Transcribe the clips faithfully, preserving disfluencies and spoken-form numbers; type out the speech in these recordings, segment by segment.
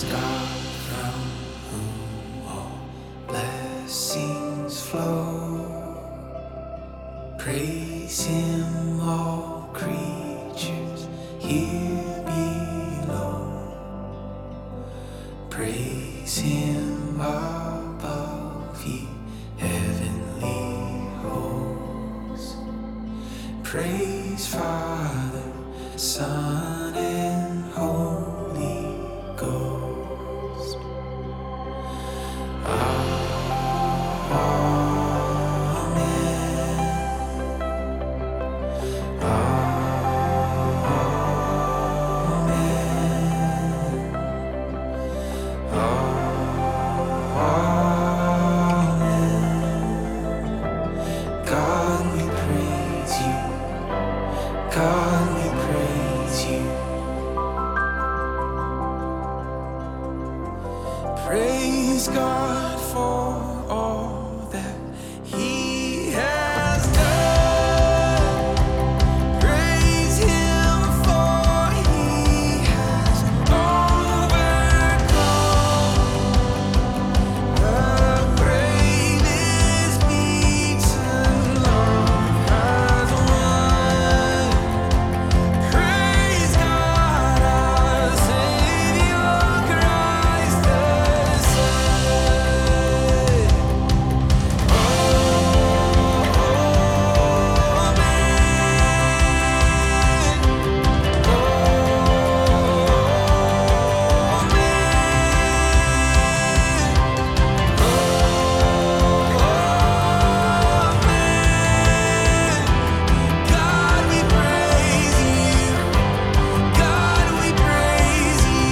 Praise God from whom all blessings flow. Praise Him, all creatures here below. Praise Him above, ye heavenly hosts. Praise Father, Son, and Holy Ghost. God, we praise you. God, we praise you. Praise God for all that He has done. Praise Him for He has overcome. The grave is beaten, love has won. Praise God, our Savior, Christ the God, we praise you. God, we praise you.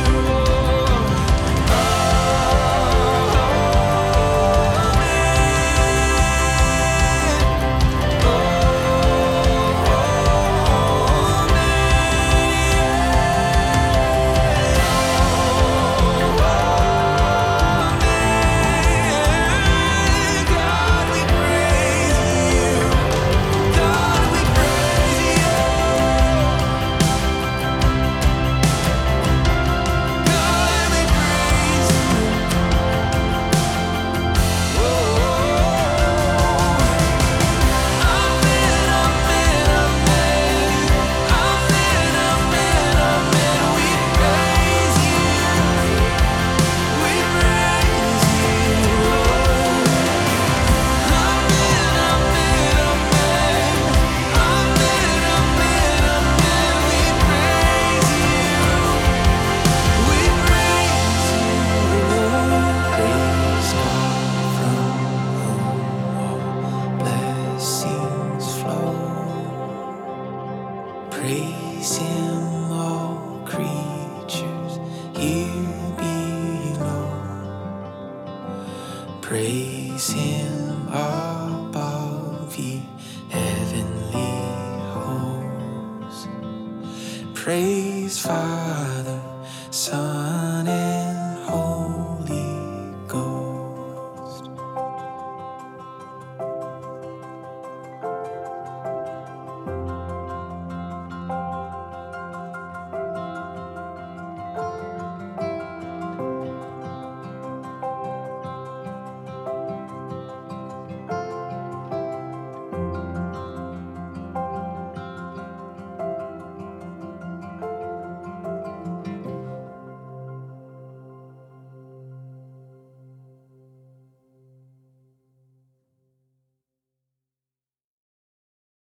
God, we praise you. God, we praise you. God, we praise you. Amen, amen, amen. Amen, amen, amen. We praise you. We praise you. Amen, amen, amen. Amen, amen, amen. We praise you. We praise you. Praise God from whom all blessings flow. Praise Him, all creatures here below. Praise Him above, ye heavenly hosts. Praise Father, Son, and